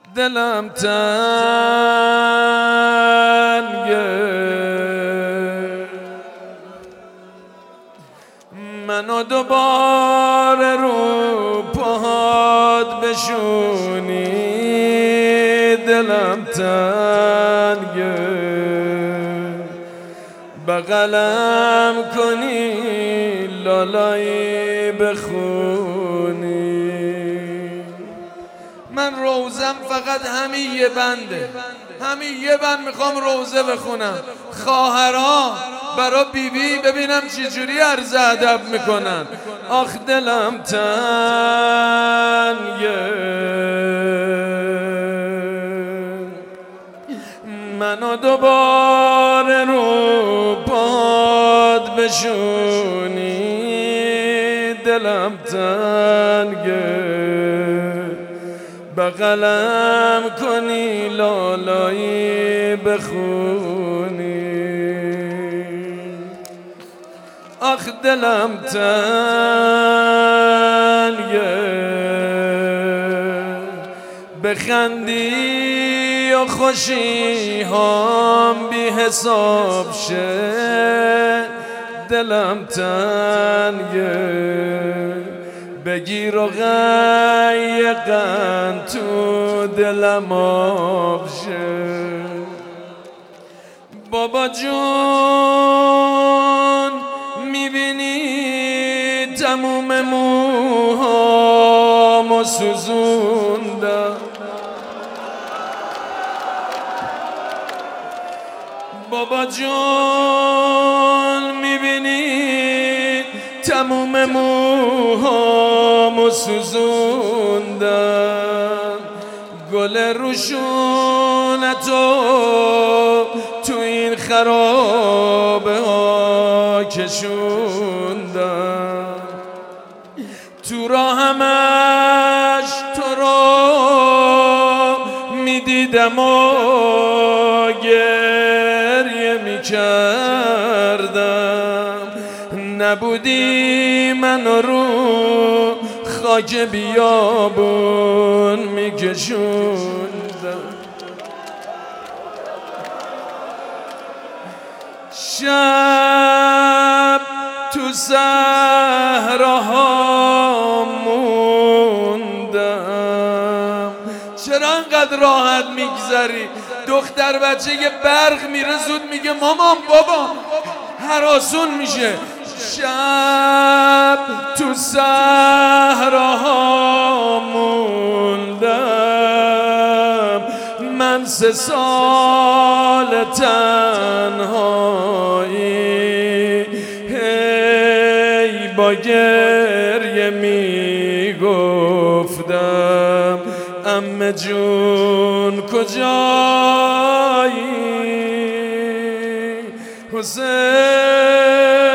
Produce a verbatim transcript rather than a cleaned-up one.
دلم تنگه منو دوباره رو پاهات بشونی دلم تنگه بغلم کنی لالایی بخونی من روزم فقط همین یه بنده همین یه بند میخوام روزه بخونم خواهرها برا بیبی ببینم چجوری عرض ادب میکنن آخ دلم تنگه منو دوباره رو پاد بشونی دلم تنگه بغلم کنی لالایی بخونی آخ دلم تنگه بخندی و خوشی هم بی حساب شه دلم تنگه بگیر و غیقن تو دلم آب شه بابا جون میبینی تموم موهامو سوزوندم بابا جون میبینی تموم موهامو سوزوندم گل روشونتو تو این خرابه ها کشوندم تو راه همش تو رو میدیدم و گریه میکردم نبودی منو رو خاک بیابون میکشوندم شب تو صحراها موندم چرا انقدر راحت میگذری دختر بچه یه برق میره زود میگه مامان بابا هراسون میشه شب تو صحراها موندم من سه سال تنهایی هی با گریه میگفتم عمه جون کجایی حسین